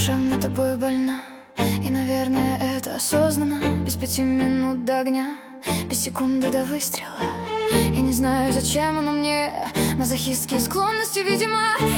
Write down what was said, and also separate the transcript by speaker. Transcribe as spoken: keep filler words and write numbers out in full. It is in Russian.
Speaker 1: душевно тобой больна, и, наверное, это осознанно. Без пяти минут до огня, без секунды до выстрела. Я не знаю, зачем оно мне, мазохистские склонности, видимо.